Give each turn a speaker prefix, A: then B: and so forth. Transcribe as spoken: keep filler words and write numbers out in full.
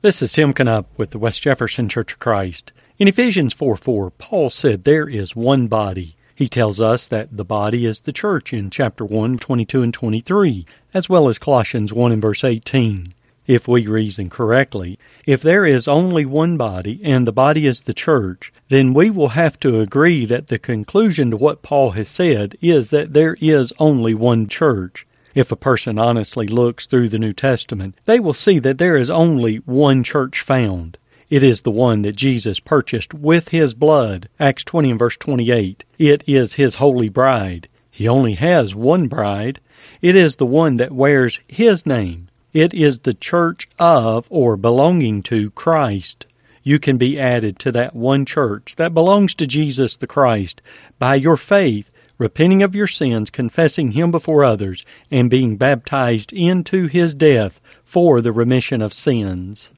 A: This is Tim Canup with the West Jefferson Church of Christ. In Ephesians four four, Paul said there is one body. He tells us that the body is the church in chapter one, twenty-two and twenty-three, as well as Colossians one and verse eighteen. If we reason correctly, if there is only one body and the body is the church, then we will have to agree that the conclusion to what Paul has said is that there is only one church. If a person honestly looks through the New Testament, they will see that there is only one church found. It is the one that Jesus purchased with His blood, Acts twenty and verse twenty-eight. It is His holy bride. He only has one bride. It is the one that wears His name. It is the church of or belonging to Christ. You can be added to that one church that belongs to Jesus the Christ by your faith, repenting of your sins, confessing Him before others, and being baptized into His death for the remission of sins.